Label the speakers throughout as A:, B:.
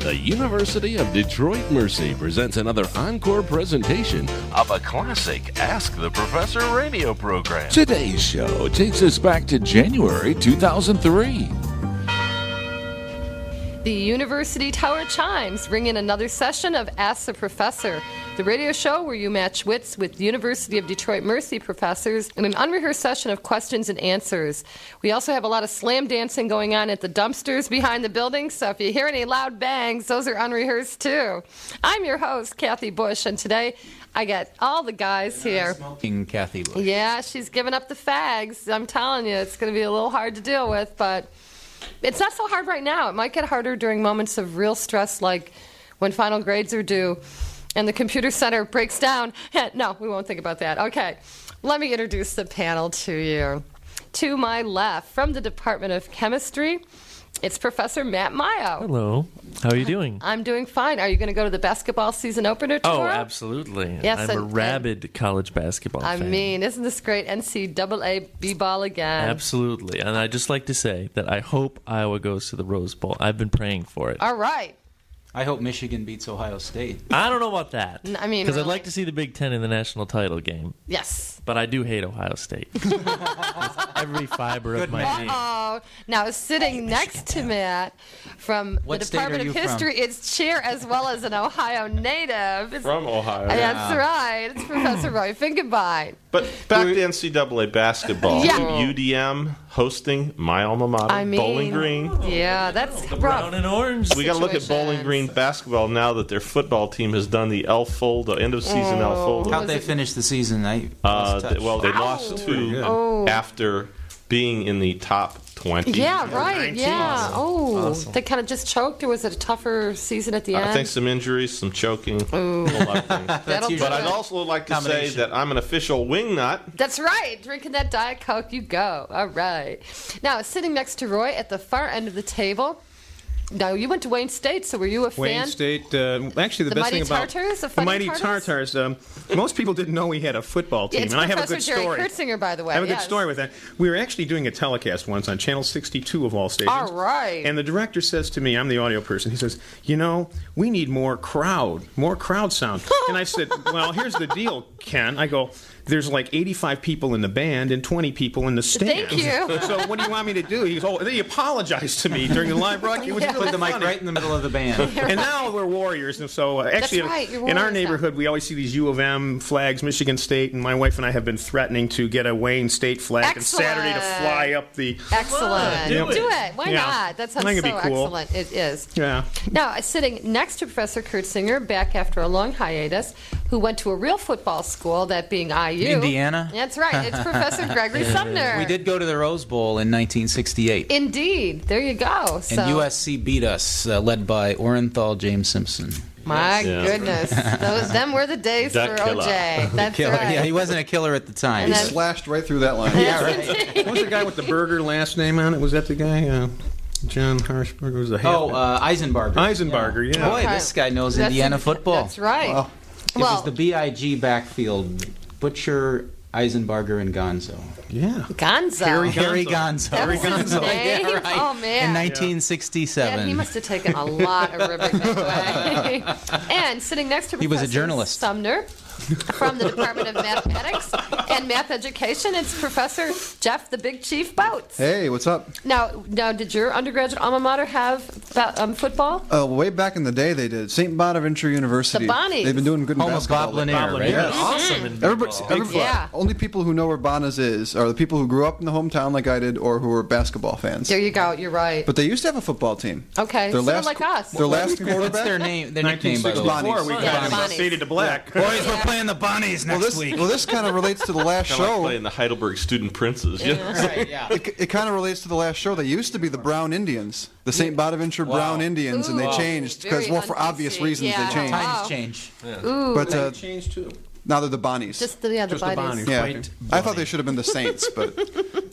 A: The University of Detroit Mercy presents another encore presentation of a classic Ask the Professor radio program.
B: Today's show takes us back to January 2003.
C: The University Tower chimes bring in another session of Ask the Professor, the radio show where you match wits with University of Detroit Mercy professors in an unrehearsed session of questions and answers. We also have a lot of slam dancing going on at the dumpsters behind the building, so if you hear any loud bangs, those are unrehearsed too. I'm your host, Kathy Bush, and today I got all the guys here.
D: Smoking Kathy Bush.
C: Yeah, she's giving up the fags. I'm telling you, it's going to be a little hard to deal with, but it's not so hard right now. It might get harder during moments of real stress, like when final grades are due and the computer center breaks down. No, we won't think about that. Okay, let me introduce the panel to you. To my left, from the Department of Chemistry, it's Professor Matt Mayo.
E: Hello. How are you doing?
C: I'm doing fine. Are you going to go to the basketball season opener tomorrow?
E: Oh, absolutely.
C: Yes,
E: I'm a rabid college basketball fan.
C: I mean, isn't this great? NCAA B-ball again.
E: Absolutely. And I'd just like to say that I hope Iowa goes to the Rose Bowl. I've been praying for it.
C: All right.
D: I hope Michigan beats Ohio State.
E: I don't know about that.
C: I mean,
E: because
C: really?
E: I'd like to see the Big Ten in the national title game.
C: Yes.
E: But I do hate Ohio State. Every fiber of my being.
C: Uh-oh. Now, sitting next to Matt from
D: What
C: the
D: state
C: Department
D: are
C: of
D: you
C: History, it's chair as well as an Ohio native.
F: From Ohio.
C: That's right. It's Professor Roy Finkenbein.
F: But back to NCAA basketball.
C: Yeah.
F: UDM hosting my alma mater, Bowling Green.
C: Yeah, that's
E: Brown and orange.
F: We got to look at Bowling Green basketball now that their football team has done the end of season El Fold.
D: How'd they finish the season?
F: They lost to after being in the top 20.
C: Yeah, right.
F: 19.
C: Yeah. Oh,
E: Awesome.
C: they kind of just choked, or was it a tougher season at the end?
F: I think some injuries, some choking, a lot of things.
C: That'll do
F: But I'd
C: it.
F: also like to say that I'm an official wingnut.
C: That's right. Drinking that Diet Coke, you go. All right. Now, sitting next to Roy at the far end of the table. Now, you went to Wayne State, so were you a fan?
G: Wayne State, actually, the best
C: Mighty
G: thing about
C: Tartars, the
G: the
C: Fighting
G: Mighty
C: Tartars?
G: Tartars, most people didn't know we had a football team,
C: It's
G: and I have a
C: Professor
G: good
C: Jerry
G: story.
C: Kurtzinger, by the way.
G: I have a good
C: yes.
G: story with that. We were actually doing a telecast once on Channel 62 of all stations.
C: All right.
G: And the director says to me, I'm the audio person, he says, we need more crowd sound. And I said, well, here's the deal, Ken. I go, there's like 85 people in the band and 20 people in the stands.
C: Thank you.
G: So what do you want me to do? He goes, he apologized to me during the live broadcast. It was really
D: Put the mic
G: funny.
D: right in the middle of the band.
G: And now we're Warriors, and so actually,
C: right, you're
G: in our
C: Warriors now.
G: neighborhood, we always see these U of M flags, Michigan State, and my wife and I have been threatening to get a Wayne State flag
C: Excellent.
G: and Saturday to fly up the.
C: Excellent.
G: Do
C: Do
G: it.
C: it. Why
G: Yeah.
C: not? That sounds
G: I
C: so
G: think it'd be cool.
C: excellent. It is.
G: Yeah.
C: Now, sitting next to Professor Kurtzinger, back after a long hiatus, who went to a real football school, that being IU.
D: Indiana?
C: That's right. It's Professor Gregory Sumner.
D: We did go to the Rose Bowl in 1968.
C: Indeed. There you go. So,
D: And USC beat us, led by Orenthal James Simpson.
C: my
F: Yeah.
C: goodness. Them were the days
F: That
C: for
F: killer.
C: OJ. That's
D: Killer.
C: right.
D: Yeah, he wasn't a killer at the time.
C: And then-
H: Slashed right through that line.
D: Yeah, right.
G: What was the guy with the burger last name on it? Was that the guy? John Harshberger was the head.
D: Eisenbarger.
G: Eisenbarger, yeah.
D: Boy, this guy knows
C: That's
D: Indiana
C: it.
D: football.
C: That's right.
H: Wow.
D: It was the BIG backfield. Butcher, Eisenbarger, and Gonzo.
G: Yeah.
C: Gonzo.
D: Harry Gonzo.
C: That was his name?
D: Yeah, right.
C: Oh, man.
D: In 1967.
C: Yeah, he must have taken a lot of Ribbit away. And sitting next to
D: He was a
C: Professor
D: journalist.
C: Sumner from the Department of Mathematics and Math Education, it's Professor Jeff the Big Chief Boats.
H: Hey, what's up?
C: Now, did your undergraduate alma mater have football?
H: Way back in the day, they did. St. Bonaventure University.
C: The Bonnies.
H: They've been doing good in
D: Home of
H: basketball.
D: Bob Lanier, right?
G: Yes.
E: Awesome. in
H: Everybody,
C: Yeah.
H: only people who know where Bonna's is are the people who grew up in the hometown like I did, or who are basketball fans.
C: There you go. You're right.
H: But they used to have a football team.
C: Okay,
H: Their
C: sort of
H: last,
C: like us.
H: Their last quarterback.
D: What's their name? Their nickname, by the way.
H: 1964,
G: We
C: Yeah,
G: got
C: Bonnies.
G: him faded to black.
D: Boys, we're playing the Bonnies next week.
H: Well, this kind of relates to the last
F: Kind of like
H: show.
F: playing the Heidelberg Student Princes.
D: Right, yeah.
H: It kind of relates to the last show. They used to be the Brown Indians, the St. Bonaventure Brown Indians, and they
C: Ooh,
H: changed because,
C: very
H: well, for obvious
C: un-PC.
H: reasons,
C: Yeah.
H: they changed.
C: Wow.
D: Times change.
C: Ooh,
H: But
G: Changed too.
H: now they're the Bonnies.
C: just the
G: Just the
C: Bonnies.
G: Bonnies.
H: Yeah,
G: Quite
H: I thought they should have been the Saints, but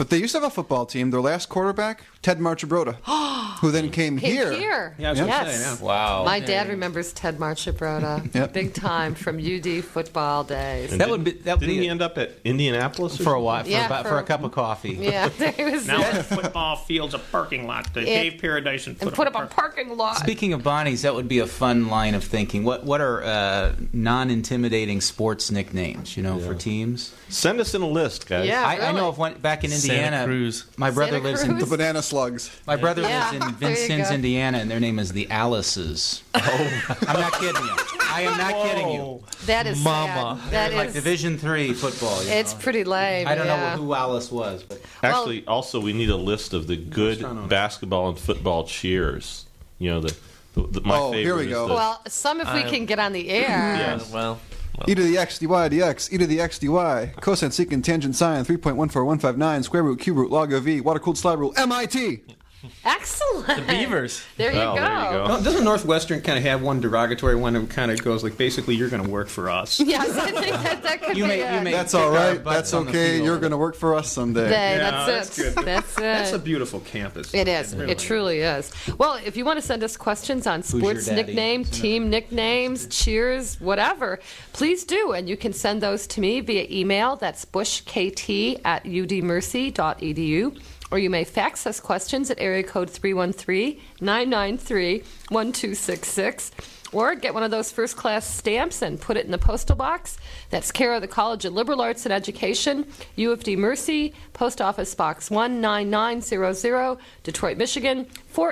H: But they used to have a football team. Their last quarterback, Ted Marchibroda, who then came here.
G: Yeah, I was gonna say, yeah.
D: Wow.
C: My dad remembers Ted Marchibroda,
H: Yep.
C: big time from UD football days.
F: And didn't he end up at Indianapolis or
D: for a while,
C: Yeah,
D: for a cup of coffee.
C: Yeah, there was
G: Now the football field's a parking lot. They gave Paradise and
C: put up a parking lot.
D: Speaking of Bonnies, that would be a fun line of thinking. What are non-intimidating sports nicknames, for teams?
F: Send us in a list, guys.
C: Yeah.
D: I
C: really.
D: know of one back in Indiana.
E: Santa Cruz.
D: My brother
C: Santa
D: lives in
C: Cruz?
H: The banana slugs.
D: my brother lives
C: Yeah,
D: in
C: there you
D: Vincennes,
C: go.
D: Indiana, and their name is the Alices. Oh, I'm not kidding you. I am not kidding you.
C: That is
E: Mama.
C: sad. That
D: Like
C: is.
D: Division III football.
C: It's pretty lame.
D: I don't
C: yeah.
D: know who Alice was, but
F: Actually, also, we need a list of the good basketball and football cheers. My favorite
H: here we
F: is
H: go.
F: the-
C: Well, some if we can get on the air.
F: Yes.
E: Well,
H: E to the x, dy, dx, e to the x, dy, cosine, secant, tangent, sine, 3.14159, square root, cube root, log of e, water-cooled slide rule, MIT.
C: Excellent.
E: the Beavers.
C: There you
F: Well,
C: go.
F: there you go.
G: Doesn't Northwestern kind of have one derogatory one that kind of goes like, basically, you're going to work for us?
C: Yes, I think that could
D: you
C: be
D: may,
C: it.
D: you may
H: That's
D: kick
H: all
D: our
H: right.
D: butts
H: That's
D: on the
H: okay.
D: field.
H: You're going to work for us someday.
C: Hey,
G: Yeah,
C: that's
G: that's
C: it.
G: good.
C: That's it.
G: That's a beautiful campus.
C: It is. It truly is. Well, if you want to send us questions on sports
D: your daddy?
C: nickname, team nicknames, cheers, whatever, please do. And you can send those to me via email. That's bushkt@udmercy.edu. Or you may fax us questions at area code 313-993-1266. Or get one of those first-class stamps and put it in the postal box. That's care of the College of Liberal Arts and Education, U of D Mercy, Post Office Box 19900, Detroit, Michigan,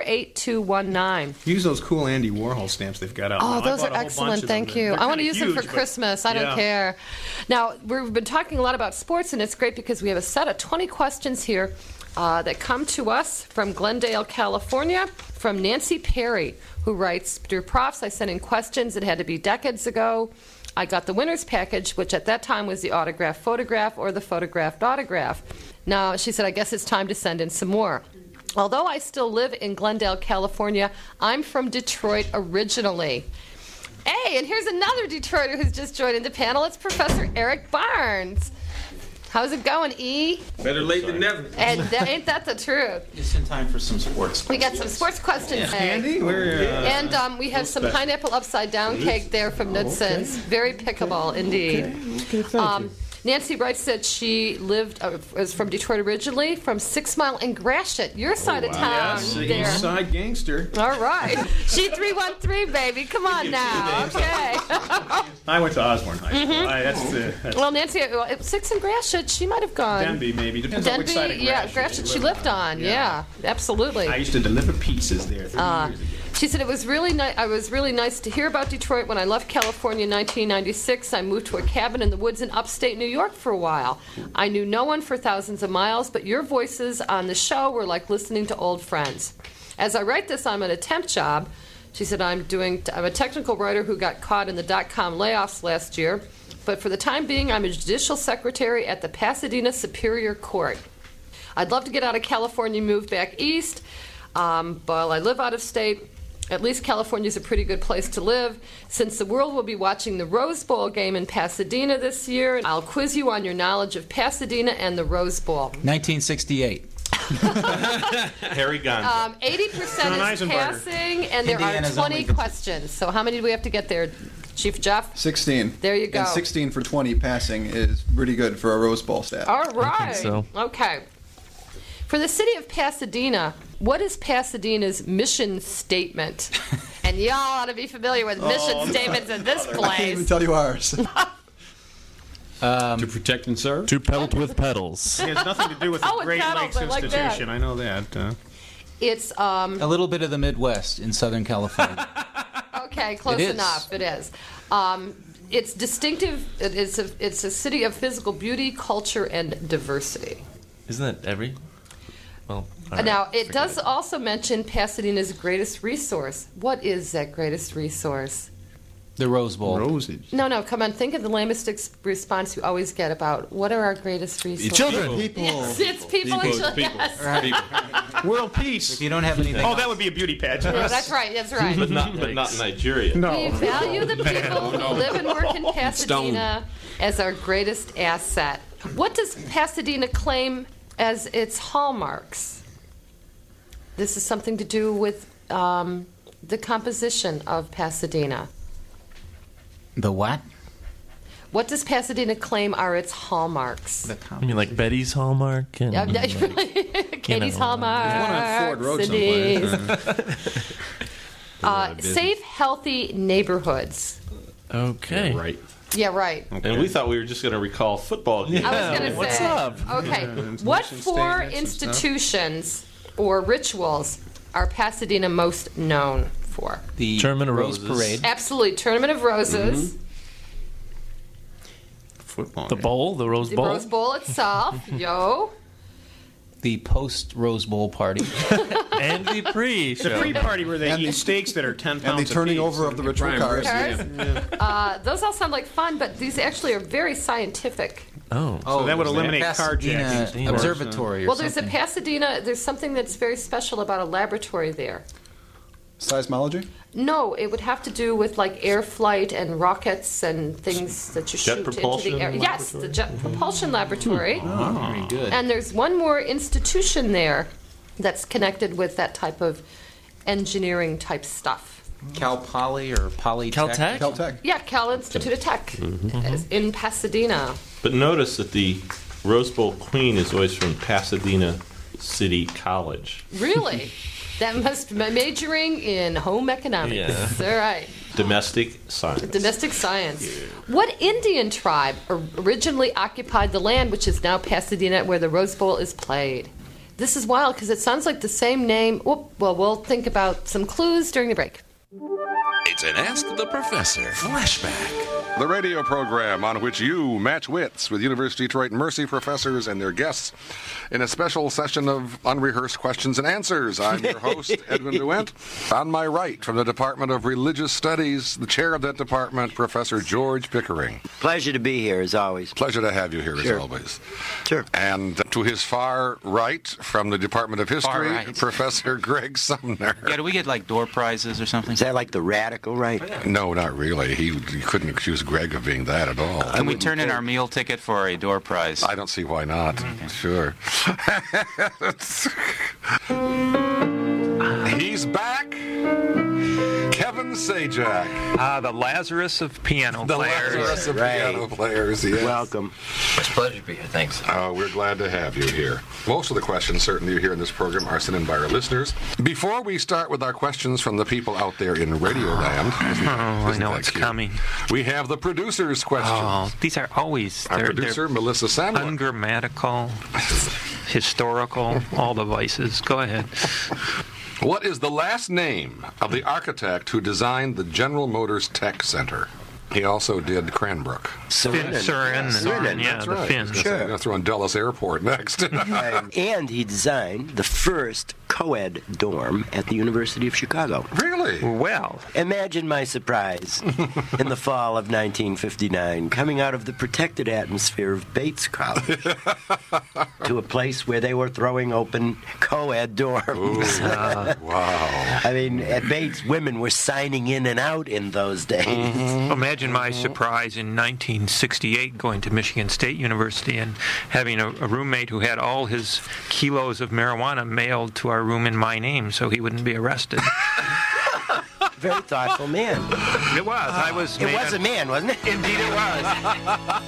C: 48219.
G: Use those cool Andy Warhol stamps they've got out.
C: Oh,
G: now. I
C: those
G: bought
C: are
G: a whole
C: excellent.
G: bunch of
C: Thank
G: them.
C: you.
G: They're
C: I want to
G: kinda
C: use them for
G: huge, but-
C: Christmas. I don't
G: Yeah.
C: care. Now, we've been talking a lot about sports, and it's great because we have a set of 20 questions here that come to us from Glendale, California, from Nancy Perry, who writes, "Dear Profs, I sent in questions that had to be decades ago. I got the winner's package, which at that time was the autographed photograph or the photographed autograph. Now," she said, "I guess it's time to send in some more. Although I still live in Glendale, California, I'm from Detroit originally." Hey, and here's another Detroiter who's just joined the panel. It's Professor Eric Barnes. How's it going, E?
I: Better late than never.
C: And ain't that the truth?
D: Just in time for some sports.
C: We got some sports questions.
G: Andy,
C: And we have some pineapple upside down cake there from Knudson's. Very pickable indeed. Nancy writes that she was from Detroit originally, from 6 Mile and Gratiot, your side of town.
G: Yes, the
C: there.
G: East Side Gangster.
C: All right. She 313, baby. Come on now. Okay.
G: I went to Osborne High School. That's
C: Well, Nancy, 6 and Gratiot, she might have gone.
G: Denby, maybe. Depends on which side of
C: Denby, yeah, Gratiot she lived on. Yeah, absolutely.
G: I used to deliver pizzas there 30 years ago.
C: She said, "It was really nice. I was really nice to hear about Detroit. When I left California in 1996, I moved to a cabin in the woods in upstate New York for a while. I knew no one for thousands of miles, but your voices on the show were like listening to old friends. As I write this, I'm at a temp job." She said, I'm a technical writer who got caught in the .com layoffs last year, but for the time being, I'm a judicial secretary at the Pasadena Superior Court. I'd love to get out of California and move back east, but I live out of state. At least California's a pretty good place to live. Since the world will be watching the Rose Bowl game in Pasadena this year, I'll quiz you on your knowledge of Pasadena and the Rose Bowl.
D: 1968.
F: Harry Gonzo.
C: 80% is passing, and there
D: Indiana's
C: are 20
D: only-
C: questions. So how many do we have to get there, Chief Jeff?
H: 16.
C: There you go.
H: And 16 for 20 passing is pretty good for a Rose Bowl stat.
C: All right.
E: so.
C: Okay. For the city of Pasadena, what is Pasadena's mission statement? And y'all ought to be familiar with mission statements in this
H: I can't even
C: place.
H: tell you ours.
I: To protect and serve?
E: To pedal with pedals.
G: It has nothing to do with the
C: Oh, with
G: Great
C: pedals,
G: Lakes
C: I like that.
G: Institution. I know that.
C: It's
D: A little bit of the Midwest in Southern California.
C: okay, close
D: It is.
C: enough. It is. It's distinctive. It's a city of physical beauty, culture, and diversity.
E: Isn't that every? Well, all right,
C: Now, it
E: forget
C: does also mention Pasadena's greatest resource. What is that greatest resource?
D: The Rose Bowl.
G: Roses.
C: No, come on. Think of the lamest response you always get about what are our greatest resources?
E: Children.
H: People.
C: It's people and children. Yes.
G: World peace.
D: If you don't have anything
G: Oh, that would be a beauty pageant.
C: Yeah, that's right. That's right.
F: But not in Nigeria.
C: We value the people who live and work in Pasadena as our greatest asset. What does Pasadena claim as its hallmarks. This is something to do with the composition of Pasadena.
D: The what?
C: What does Pasadena claim are its hallmarks?
E: I mean, like Betty's Hallmark and
C: Katie's Hallmark.
G: There's one on Ford Road someplace.
C: Safe, healthy neighborhoods.
E: Okay.
F: Yeah, right.
C: Yeah, right.
F: And we thought we were just going to recall football games.
C: I was going to say.
E: What's up?
C: Okay. What four institutions or rituals are Pasadena most known for?
D: The
E: Tournament of
D: Rose
E: Roses.
D: Parade.
C: Absolutely. Tournament of Roses.
G: Football.
E: The bowl, the Rose
C: The
E: Bowl.
C: Rose Bowl itself. Yo.
D: The post-Rose Bowl party.
E: And the pre-show.
G: The pre-party where they eat steaks that are 10 pounds
H: And the turning
G: apiece.
H: over of the ritual cars.
C: Those all sound like fun, but these actually are very scientific.
E: Oh.
G: So that would eliminate
D: Pasadena
G: carjacking.
D: Observatory or
C: Well, there's a
D: something.
C: Pasadena, there's something that's very special about a laboratory there.
H: Seismology?
C: No, it would have to do with like air flight and rockets and things that you
F: Jet
C: shoot into
F: propulsion
C: the air. Yes, the Jet Propulsion Laboratory.
D: Very good.
C: And there's one more institution there that's connected with that type of engineering type stuff.
D: Cal Poly or Polytech?
E: Caltech?
H: Caltech.
C: Yeah, Cal Institute of Tech is in Pasadena.
F: But notice that the Rose Bowl queen is always from Pasadena City College.
C: Really? That must be majoring in home economics.
E: Yeah.
C: All right.
F: Domestic science.
C: Domestic science. What Indian tribe originally occupied the land which is now Pasadena where the Rose Bowl is played? This is wild because it sounds like the same name. Well, we'll think about some clues during the break.
A: It's an Ask the Professor flashback.
I: The radio program on which you match wits with University of Detroit Mercy professors and their guests in a special session of unrehearsed questions and answers. I'm your host, Edwin DeWent. On my right, from the Department of Religious Studies, the chair of that department, Professor George Pickering.
J: Pleasure to be here, as always.
I: Pleasure to have you here,
J: Sure.
I: as always.
J: Sure.
I: And to his far right, from the Department of History,
J: right.
I: Professor Greg Sumner.
D: Yeah, do we get like door prizes or something?
J: Is that like the radical right?
I: No, not really. He couldn't accuse Greg of being that at all.
K: Can we turn in our meal ticket for a door prize?
I: I don't see why not. Sure. He's back. Kevin Sajak.
L: The Lazarus of piano
I: The
L: players.
I: Lazarus of piano players, yes.
J: Welcome.
M: It's a pleasure to be here. Thanks.
I: We're glad to have you here. Most of the questions, certainly, you hear in this program are sent in by our listeners. Before we start with our questions from the people out there in Radioland,
L: I know it's coming.
I: we have the producer's questions.
L: Oh, these are always
I: Our producer, Melissa Sandler.
L: ungrammatical, historical, all the vices. Go ahead.
I: What is the last name of the architect who designed the General Motors Tech Center? He also did Cranbrook.
L: Sirenen, yeah,
I: That's
L: the
I: right.
L: Finns.
I: I'm going to throw in Dulles Airport next.
J: And he designed the first co-ed dorm at the University of Chicago.
I: Really?
L: Well.
J: Imagine my surprise in the fall of 1959, coming out of the protected atmosphere of Bates College to a place where they were throwing open co-ed dorms.
I: Wow.
J: I mean, at Bates, women were signing in and out in those days.
L: Imagine my surprise in 1968 going to Michigan State University and having a roommate who had all his kilos of marijuana mailed to our room in my name so he wouldn't be arrested.
J: Very thoughtful man.
L: It was.
J: It was a man, wasn't it?
L: Indeed it was.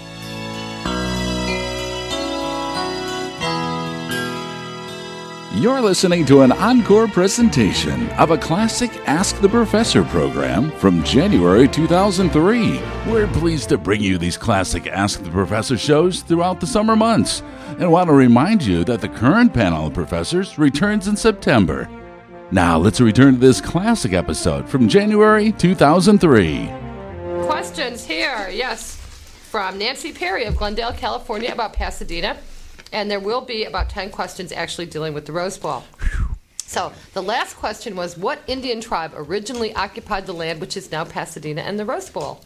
B: You're listening to an encore presentation of a classic Ask the Professor program from January 2003. We're pleased to bring you these classic Ask the Professor shows throughout the summer months and want to remind you that the current panel of professors returns in September. Now let's return to this classic episode from January 2003.
C: Questions here, yes, from Nancy Perry of Glendale, California about Pasadena. And there will be about 10 questions actually dealing with the Rose Bowl. So the last question was, what Indian tribe originally occupied the land which is now Pasadena and the Rose Bowl?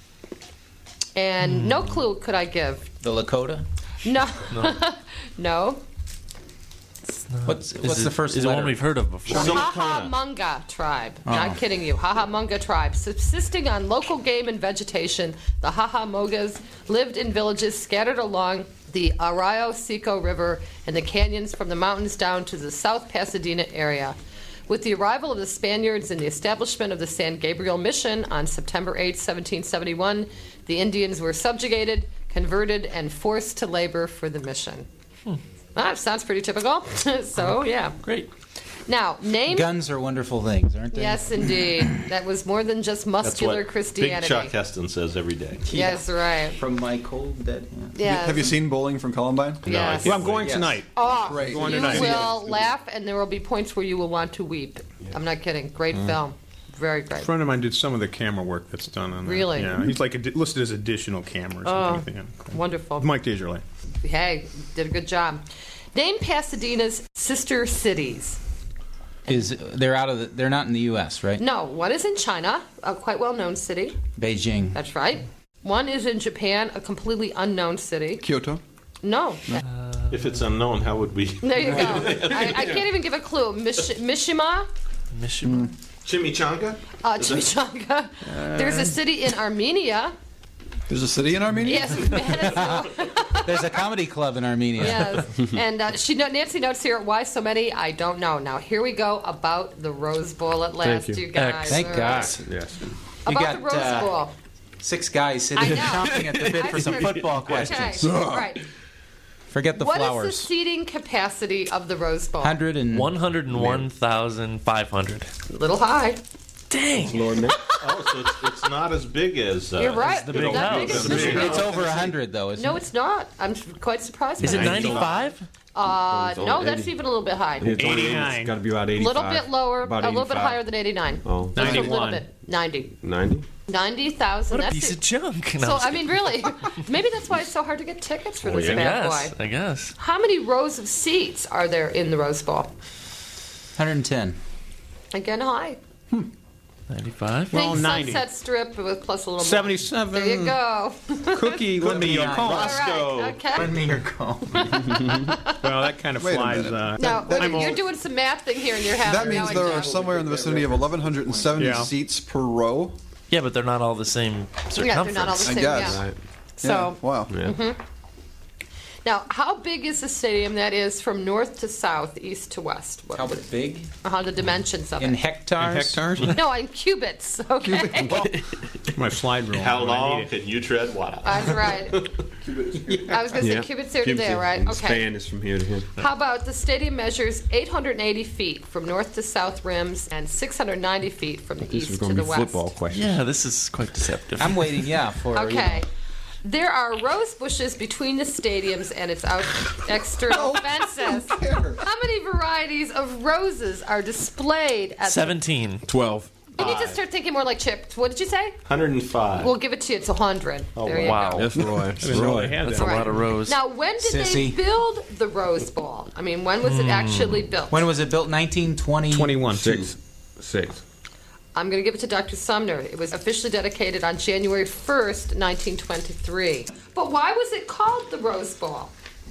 C: And no clue could I give.
D: The Lakota?
C: No. No.
D: What's the first
E: Is it
D: letter?
E: one we've heard of before?
C: Hahamunga tribe. Not kidding you. Hahamunga tribe. Subsisting on local game and vegetation, the Hahamungas lived in villages scattered along the Arroyo Seco River, and the canyons from the mountains down to the South Pasadena area. With the arrival of the Spaniards and the establishment of the San Gabriel Mission on September 8, 1771, the Indians were subjugated, converted, and forced to labor for the mission. That sounds pretty typical. So, yeah.
E: Great.
C: Now, name...
D: Guns are wonderful things, aren't they?
C: Yes, indeed. That was more than just muscular
F: That's what
C: Christianity.
F: Big Chuck Heston says every day.
C: Yes, right.
D: From my cold dead hand.
C: Yes.
H: Have you seen Bowling from Columbine?
C: Yes.
G: Well, I'm going tonight.
C: Oh,
H: Great.
G: Going
C: you
G: tonight.
C: will laugh, and there will be points where you will want to weep. I'm not kidding. Great film. Very
G: A
C: great.
G: friend of mine did some of the camera work that's done on that.
C: Really?
G: Yeah, he's like listed as additional camera or something.
C: Wonderful.
G: Mike Desjardins.
C: Hey, did a good job. Name Pasadena's sister cities.
D: They're not in the U.S., right?
C: No, one is in China, a quite well-known city.
D: Beijing.
C: That's right. One is in Japan, a completely unknown city.
H: Kyoto.
C: No.
F: If it's unknown, how would we?
C: There you go. I can't even give a clue. Mishima?
F: Chimichanga?
C: Chimichanga. There's a city in Armenia.
H: There's a city in Armenia?
C: Yes,
D: There's a comedy club in Armenia.
C: yes. And Nancy notes here, why so many? I don't know. Now, here we go about the Rose Bowl at last,
N: Thank you.
C: guys.
D: Thank
C: All
D: God.
C: right.
N: Yes.
C: About the Rose Bowl.
D: 6 guys sitting
C: I know.
D: chomping at the bit for some football questions.
C: Okay, all right.
D: Forget the
C: What
D: flowers.
C: is the seating capacity of the Rose Bowl?
E: 101,500.
C: A little high.
E: Dang.
N: Lord, Nick.
F: Oh, so it's not as big as...
C: You're right.
E: It's the big
C: Not
E: house.
C: big as
F: It's
C: Michigan.
D: It's over 100, though, isn't
C: No,
D: it?
C: it's not. I'm quite surprised.
E: Is
C: by
E: it
C: that.
E: 95?
C: No, that's even a little bit high.
N: It's
G: 89.
N: got to be about
C: A
N: 85.
C: little bit lower,
N: About
C: a little bit
N: 85.
C: higher than 89.
N: Oh.
C: Just a little
G: 91.
C: bit. 90.
N: 90?
C: 90,000.
E: What a
C: That's
E: piece
C: it.
E: of junk. No,
C: So,
E: I'm just
C: I mean, really, maybe that's why it's so hard to get tickets for this
E: kidding.
C: bad
E: I
C: boy.
E: guess.
C: How many rows of seats are there in the Rose Bowl?
D: 110.
C: Again, high.
E: 95?
G: Well,
C: Think
G: 90.
C: Sunset Strip with plus a little more.
G: 77.
C: There you go.
G: Cookie, lend me your call.
C: All right, okay.
D: Lend me your call.
G: Well, that kind of
H: Wait a
G: flies.
H: minute.
C: Now,
G: I'm
C: you're
G: old.
C: doing some math thing here in your head.
H: That means there are somewhere in the vicinity of 1,170
G: Yeah.
H: seats per row.
E: Yeah, but they're not all the same circumference.
C: Yeah, they're not all the
H: I
C: same.
H: guess.
C: Yeah.
N: Right.
C: So,
H: Yeah. Wow.
N: Yeah.
C: now, how big is the stadium that is from north to south, east to west?
D: How big?
C: The dimensions of
D: In
C: it.
G: Hectares?
C: No, in cubits. Okay.
G: My slide rule.
F: How
G: when I
F: long
G: need it.
F: can you tread water?
C: That's right. I was going to say
N: Yeah.
C: cubits there to
N: Cubits
C: there,
N: and
C: right?
N: the
C: Okay.
N: span is from here to here.
C: How about the stadium measures 880 feet from north to south rims and 690 feet from the
N: This was
C: east
N: going
C: to
N: to
C: the
N: be
C: west?
N: football questions.
E: Yeah, this is quite deceptive.
D: I'm waiting, for
C: Okay. There are rose bushes between the stadiums and its external fences. How many varieties of roses are displayed at
E: 17.
N: 12.
C: You need to start thinking more like Chip. What did you say?
F: 105.
C: We'll give it to you. It's 100.
F: Oh,
C: there you
E: wow.
C: go.
N: Yes, Roy.
G: I didn't know they had
E: That's
G: that.
E: a lot of rows.
C: Now, when did they
D: Sissy.
C: build the Rose Bowl? I mean, when was it actually built?
D: When was it built? 1920?
G: 21.
N: 6.
C: I'm going to give it to Dr. Sumner. It was officially dedicated on January 1st, 1923. But why was it called the Rose Bowl?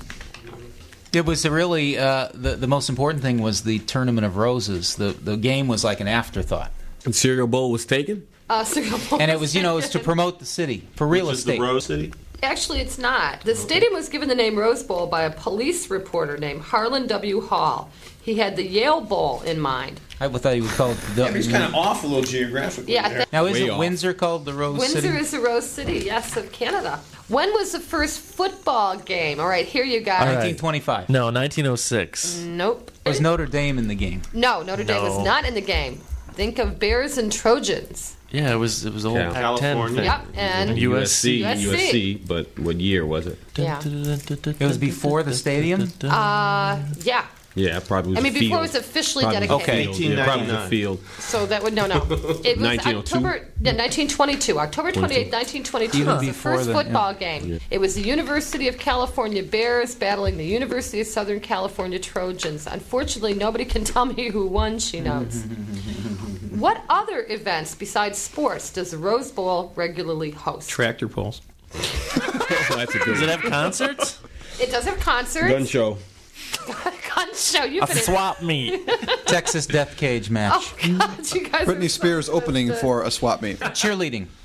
D: It was really, the most important thing was the Tournament of Roses. The game was like an afterthought.
N: And Cereal Bowl was taken?
C: Cereal Bowl.
D: And it was, it was to promote the city, for real
F: Which is
D: estate.
F: the Rose City?
C: Actually, it's not. The stadium was given the name Rose Bowl by a police reporter named Harlan W. Hall. He had the Yale Bowl in mind.
D: I thought he would call it the...
G: Yeah, but he's kind of off a little geographically.
C: Yeah,
G: there.
D: Now,
N: Way
D: isn't
N: off.
D: Windsor called the Rose
C: Windsor
D: City?
C: is the Rose City, yes, of Canada. When was the first football game? All right, here you go.
E: All right.
D: 1925.
E: No, 1906.
C: Nope.
D: Was Notre Dame in the game?
C: No, Notre Dame was
E: No.
C: not in the game. Think of Bears and Trojans.
E: Yeah, it was old
N: Yeah.
E: Pac-10
F: California.
E: thing.
C: Yep, and
E: USC.
C: USC.
N: But what year was it?
C: Yeah.
D: It was before the stadium?
C: Yeah.
N: Yeah, probably was
C: I mean,
N: a
C: before it
N: field.
C: was officially
N: Probably was a
C: dedicated.
N: field. Yeah, probably was a
F: 1899.
N: field.
C: So that would, no. It was
N: 1902?
C: October, 1922. October 28, 1922
D: Even
C: was the
D: before
C: first
D: the-
C: football
D: yeah.
C: game. It was the University of California Bears battling the University of Southern California Trojans. Unfortunately, nobody can tell me who won, she notes. What other events besides sports does the Rose Bowl regularly host?
G: Tractor pulls.
N: That's a good
E: Does it
N: one.
E: have concerts?
C: It does have concerts.
N: Gun show.
C: Gun show. You've
E: A
C: been
E: swap meet.
D: Texas Death Cage match.
C: Oh, God, you guys
H: Britney
C: are
H: Spears
C: so
H: opening
C: twisted.
H: for a swap meet.
D: Cheerleading.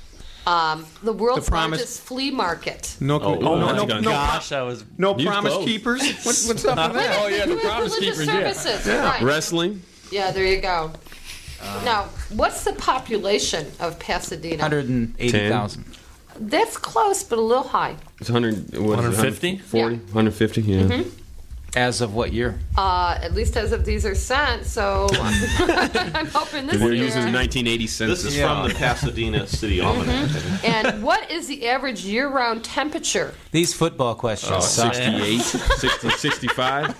C: The world's
G: The Promise-
C: largest flea market.
G: No,
E: Gosh, I was.
G: no
N: You
G: Promise
N: close.
G: Keepers. What's up with that?
N: Oh, yeah, the
C: Religious
N: Promise Keepers,
C: services.
N: yeah.
C: Right.
N: Wrestling.
C: Yeah, there you go. Now, what's the population of Pasadena?
D: 180,000.
C: That's close, but a little high.
N: It's 100. What is it,
E: 150?
N: 140? 150, yeah.
C: Mm-hmm.
D: As of what year?
C: At least as of these are sent, so I'm hoping this
N: They're
C: year.
N: using the 1980 census.
F: This is from the Pasadena City Almanac.
C: And what is the average year-round temperature?
D: These football questions suck.
N: 68, 60, 65.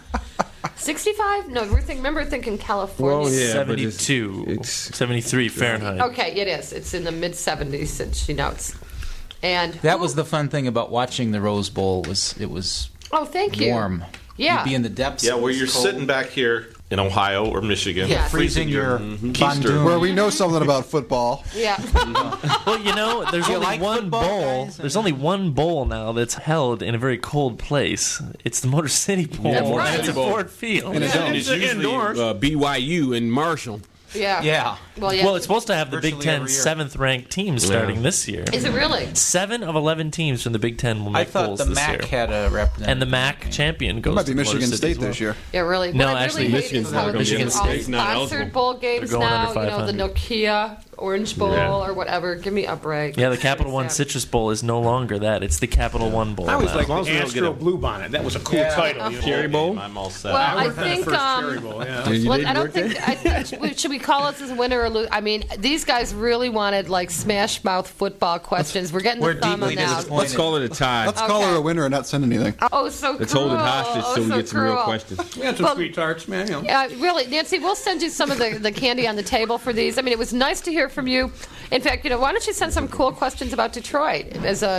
C: 65? No, remember thinking California.
N: Well, yeah.
E: 72,
N: it's
E: 73 Fahrenheit.
C: Okay, it is. It's in the mid-70s, she notes. And
D: That was the fun thing about watching the Rose Bowl. It was
C: oh, thank you.
D: warm.
C: Yeah.
D: You'd be in the depths.
F: Yeah,
D: of
F: where
D: this
F: you're
D: cold.
F: sitting back here in Ohio or Michigan,
C: Yeah.
D: freezing your
F: keister.
H: Where we know something about football.
C: Yeah.
E: Well, there's
D: Do you
E: only
D: like
E: one
D: football,
E: bowl.
D: guys?
E: There's only one bowl now that's held in a very cold place. It's the Motor City Bowl.
C: That's right.
E: And it's at Ford Field.
N: And it's usually
G: indoors.
N: BYU and Marshall.
C: Yeah.
D: Yeah.
C: Well, yeah.
E: Well, it's supposed to have the Big
D: Virtually
E: Ten
D: every year.
E: 7th-ranked teams starting this year.
C: Is it really?
E: 7 of 11 teams from the Big Ten will
D: I
E: make
D: thought
E: bowls
D: the
E: this
D: MAC
E: year.
D: had a representative.
E: And the MAC champion
H: It
E: goes
H: might
E: to
H: be
E: Motor
H: Michigan
E: City
H: State
E: as well.
H: this year.
C: Yeah, really.
E: No,
C: What I
E: actually,
C: really hate
N: Michigan's
C: is
N: not
C: how
N: gonna
C: it's
E: be in
C: all
E: State's
N: not
C: sponsored
N: eligible.
C: bowl games
E: They're going
C: now.
E: under
C: You know, the
E: 500.
C: Nokia Orange Bowl
E: Yeah.
C: or whatever. Give me a break.
E: Yeah, the Capital One Citrus Bowl is no longer that. It's the Capital One Bowl
G: I always
E: now.
G: like
N: long as
G: the
N: we don't get
G: Astro
N: a-
G: Blue Bonnet. That was a cool title. You know?
N: Cherry Bowl?
F: I'm all set.
C: Well, I
G: had the
C: think.
G: first Cherry Bowl, yeah.
N: You
C: Well,
N: did
C: I don't
N: work there?
C: think. Should we call it as a winner or lose? I mean, these guys really wanted like smash mouth football questions. We're getting
D: We're
C: the thumb on
D: deeply
C: now.
D: disappointed.
N: Let's call it a tie.
H: Let's call her a winner and not send anything.
C: Oh, so
N: Let's
C: cruel.
N: hold it hostage
C: Oh,
N: so we get some real
C: cruel.
N: questions.
G: We had some
C: Well-
G: sweet tarts, man. You know.
C: Yeah, really, Nancy, we'll send you some of the candy on the table for these. I mean, it was nice to hear from you. In fact, why don't you send some cool questions about Detroit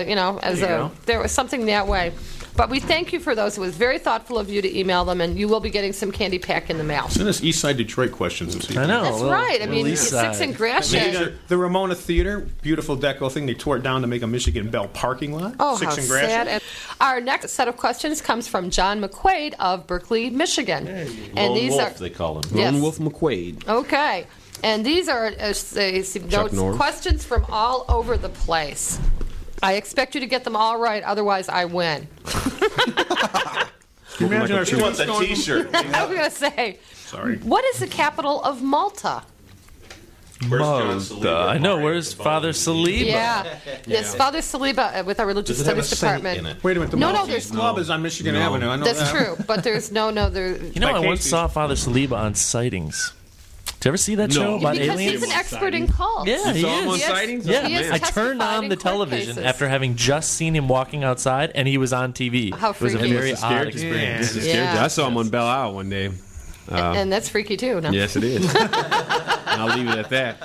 C: there was something that way. But we thank you for those. It was very thoughtful of you to email them, and you will be getting some candy pack in the mail.
G: Send us East Side Detroit questions. And see.
E: I know.
C: That's right. I mean,
E: East
C: 6 in
E: Side.
C: Gratiot.
G: The Ramona Theater, beautiful deco thing. They tore it down to make a Michigan Bell parking lot.
C: Oh,
G: 6
C: how
G: in Gratiot.
C: sad. And our next set of questions comes from John McQuaid of Berkeley, Michigan. And
F: Lone
C: these
F: Wolf,
C: are
F: they call him.
C: Yes.
N: Lone Wolf McQuaid.
C: okay. And these are notes,
N: Norris.
C: questions from all over the place. I expect you to get them all right, otherwise I win.
G: Can you imagine our
F: She wants a
G: students going-
F: T-shirt.
C: I was going to say,
G: Sorry.
C: what is the capital of Malta?
F: Where's John
E: Malta.
F: Saliba?
E: I know. Where's Father Saliba?
C: Yeah. Yes, Father Saliba with our religious
F: Does it have a
C: studies
F: saint
C: department.
F: in it?
G: Wait a minute. The
C: No,
G: Maltese
C: there's
G: Club is on Michigan Avenue. I know
C: That's
G: that.
C: true, but there's no. There,
E: You know,
G: By
E: I once
G: Casey's.
E: saw Father Saliba on Sightings. Did you ever see that
N: No.
E: show about
C: because
E: aliens?
C: he's an expert in cults.
E: Yeah, he
N: saw him
E: is.
N: on
C: He has-
N: Sightings?
E: Yeah,
C: he has
E: I turned
C: testified
E: on
C: in
E: the
C: court
E: television
C: cases.
E: after having just seen him walking outside, and he was on TV.
C: How
E: It was a
C: freaky.
E: very
N: This is
E: odd
N: scared you.
E: experience.
N: This is
C: Yeah.
N: scared you. I saw him on Belle Isle one day.
C: And that's freaky too. No?
N: Yes, it is. And I'll leave it at that.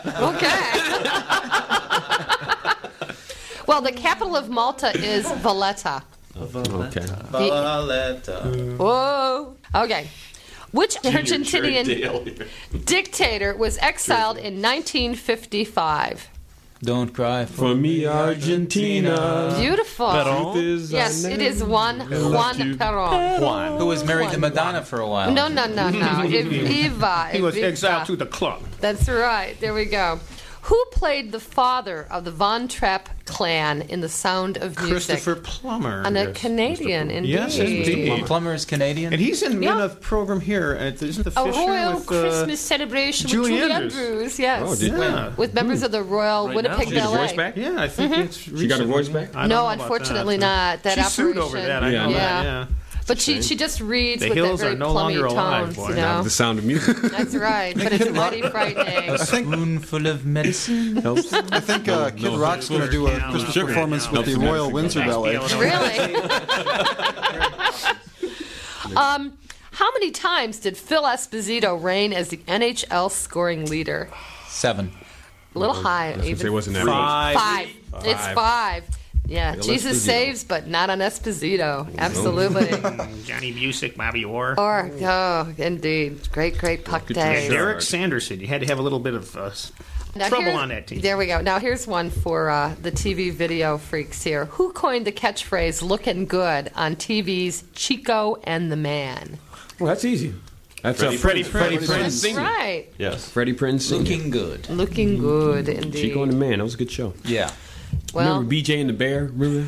C: Okay. Well, the capital of Malta is Valletta.
N: Okay.
C: Whoa. Okay. Which
F: Cherry
C: Argentinian
F: Dale here.
C: dictator was exiled in 1955?
D: Don't cry
N: For me, Argentina.
C: Beautiful.
N: Truth is,
C: Yes,
N: I
C: it
N: never
C: is Juan
N: loved you.
C: Perón.
G: Juan.
D: who was married to Madonna for a while.
C: No. Eva.
G: He was
C: Evita.
G: exiled to the club.
C: That's right. There we go. Who played the father of the Von Trapp clan in The Sound of Music?
G: Christopher Plummer.
C: And a
G: Yes.
C: Canadian, indeed.
G: Yes, indeed.
D: Plummer is Canadian.
G: And he's in
C: Yeah.
G: a program here. Isn't the
C: A
G: Fisher
C: royal
G: with
C: Christmas celebration
G: Julie
C: with Julie
G: Andrews.
C: Andrews. Yes.
N: Oh, did
G: Yeah.
C: With members of the Royal
E: Right
C: Winnipeg
E: now?
N: She got her
C: Ballet.
N: voice back?
G: Yeah, I think it's
N: She got her
G: recent.
N: voice back?
G: I don't
C: No,
G: know about
C: unfortunately
G: that.
C: not. That
G: She
C: operation.
G: sued over that. I know
C: yeah.
G: that, yeah.
C: But she just reads
G: The
C: with that
G: hills
C: very
G: are no
C: plummy
G: longer alive,
C: tones,
G: boy.
C: you
N: Now
C: know.
N: The Sound of Music.
C: That's right. But it's mighty frightening.
D: A spoonful of medicine.
N: Helps.
H: I think Kid Rock's going to do a Christmas
G: Sugar
H: performance
G: now.
H: with the Royal Windsor Ballet.
C: Really? How many times did Phil Esposito reign as the NHL scoring leader?
D: 7.
C: A little high.
N: I was gonna say,
C: Even.
N: wasn't that
G: Five.
C: It's 5. Yeah,
N: Phil
C: Jesus
N: Esposito.
C: saves, but not on Esposito. Absolutely.
G: Johnny Busick, Bobby Orr.
C: Indeed. Great puck day.
G: Derek Sanderson. You had to have a little bit of
C: Now
G: trouble
C: here-
G: on that team.
C: There we go. Now here's one for the TV video freaks here. Who coined the catchphrase "looking good" on TV's Chico and the Man?
N: Well, that's easy. That's
G: Freddie
N: Freddie
G: Prinze.
N: Prinze.
C: That's right.
F: Yes.
N: Freddie Prinze. Sr.
D: Looking good.
C: Looking good indeed.
N: Chico and the Man. That was a good show.
D: Yeah.
C: Well,
N: remember BJ and the Bear? Remember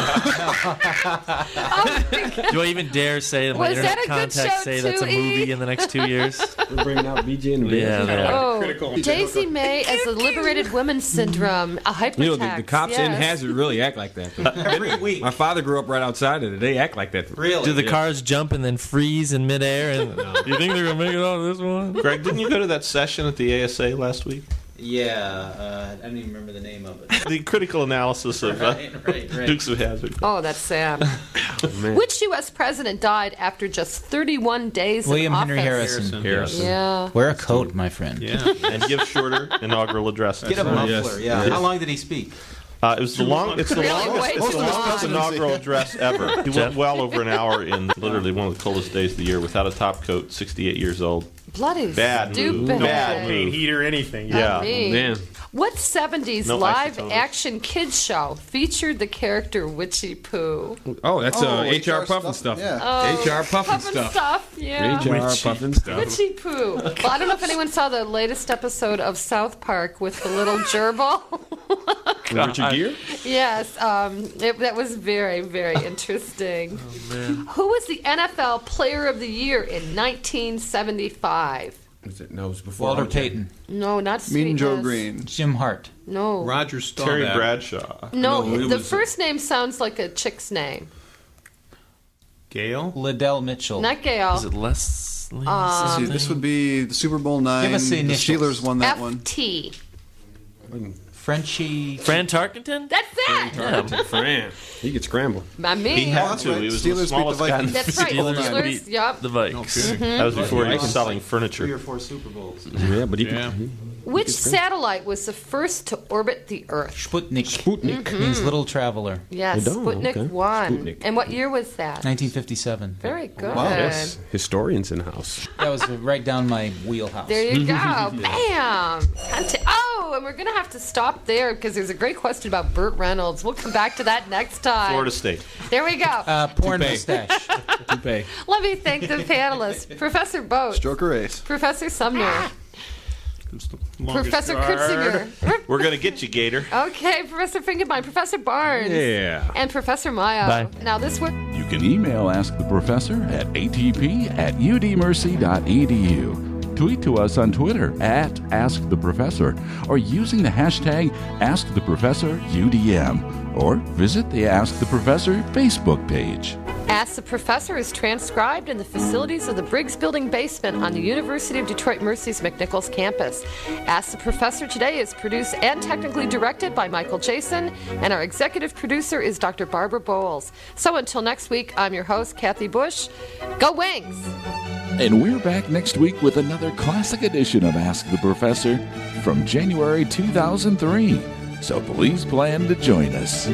N: that?
E: Do I even dare say that my
C: Was that
E: internet
C: a good
E: contacts
C: show
E: say that's a
C: too, E?
E: movie in the next 2 years?
N: We're bringing out BJ and the Bear.
E: Yeah, they are.
C: Oh,
G: Critical.
C: Daisy May as the liberated women syndrome, a hypertext.
N: You know, the cops in
C: yes.
N: Hazard really act like that.
D: Every week.
N: My father grew up right outside of it. They act like that.
D: Really?
E: Do the cars jump and then freeze in midair? And you think they're gonna make it out of this one?
F: Greg, didn't you go to that session at the ASA last week?
D: Yeah, I don't even remember the name of it.
F: The critical analysis of
D: Right.
F: Dukes of Hazzard.
C: Oh, that's sad. Which U.S. president died after just 31 days
D: William
C: in
D: Henry
C: office?
D: Harrison.
C: Yeah.
D: Wear a coat, my friend.
G: Yeah.
F: And give shorter inaugural addresses.
D: Get a muffler.
N: Yes.
D: Yeah.
N: Yes.
D: How long did he speak?
F: It was the longest. It's the
C: Really?
F: longest.
C: Way
F: It's the
C: too
F: longest
C: long.
F: inaugural address ever. He went well over an hour in literally one of the coldest days of the year without a top coat. 68 years old.
C: Bloody
F: Bad move.
C: stupid.
F: Bad
G: Propane
F: move.
G: heat or anything.
F: Yeah.
C: Me.
N: Man.
C: What 70s
F: No
C: live
F: isotonic.
C: action kids show featured the character Witchy Poo?
N: Oh, that's HR
H: HR
N: Puffin
H: stuff.
N: stuff.
H: Yeah.
N: HR Puffin stuff.
C: Yeah.
N: HR Puffin stuff.
C: Witchy Poo. Well, I don't know if anyone saw the latest episode of South Park with the little gerbil.
N: Richard Gere?
C: Yes, that was very, very interesting. Who was the NFL Player of the Year in 1975?
N: No, it was before
D: Walter
N: RJ.
D: Payton.
C: No, not
H: Mean Joe
C: Sweetness.
H: Green.
D: Jim Hart.
C: No.
G: Roger Staubach.
F: Terry Bradshaw.
C: No,
N: No, it
C: the
N: was-
C: first name sounds like a chick's name.
G: Gail.
D: Liddell Mitchell.
C: Not Gail.
E: Is it Leslie?
H: Let's see, this would be the Super Bowl 9.
D: Give us the initials.
H: Steelers won that one.
C: FT.
D: Frenchie.
E: Fran Tarkenton?
C: That's it.
N: Fran. He could scramble.
C: By me.
F: He had
H: that's
F: to.
H: right.
F: He was
H: Steelers beat
F: the
H: the
F: smallest guy. in the
C: That's right.
E: Steelers
C: Steelers.
E: beat
C: Yep.
E: The Vikes.
F: That was before he was selling furniture.
D: 3 or 4 Super Bowls.
N: Yeah, but he
G: Yeah.
N: could.
C: Which satellite was the first to orbit the Earth?
D: Sputnik.
N: Sputnik.
D: Means little traveler.
C: Yes,
N: I don't,
C: Sputnik
N: okay.
C: 1.
N: Sputnik.
C: And what year was that?
D: 1957.
C: Very good.
N: Wow. Yes. Historians in the house.
D: That was right down my wheelhouse.
C: There you go. Bam. Oh, and we're going to have to stop there because there's a great question about Burt Reynolds. We'll come back to that next time.
F: Florida State.
C: There we go.
D: Porn
N: Toupee.
D: mustache.
N: Toupee.
C: Let me thank the panelists. Professor Boat.
H: Stroke or ace.
C: Professor Sumner.
G: Longest
C: Professor
G: guard.
C: Kritzinger.
F: We're going to get you, Gator.
C: Okay, Professor Finkelbein. Professor Barnes.
N: Yeah.
C: And Professor Mayo.
E: Bye.
C: Now this one.
B: You can email Ask the Professor at atp@udmercy.edu. Tweet to us on Twitter at @AskTheProfessor or using the hashtag AskTheProfessorUDM or visit the Ask the Professor Facebook page.
C: Ask the Professor is transcribed in the facilities of the Briggs Building basement on the University of Detroit Mercy's McNichols campus. Ask the Professor today is produced and technically directed by Michael Jason, and our executive producer is Dr. Barbara Bowles. So until next week, I'm your host, Kathy Bush. Go Wings!
B: And we're back next week with another classic edition of Ask the Professor from January 2003. So please plan to join us.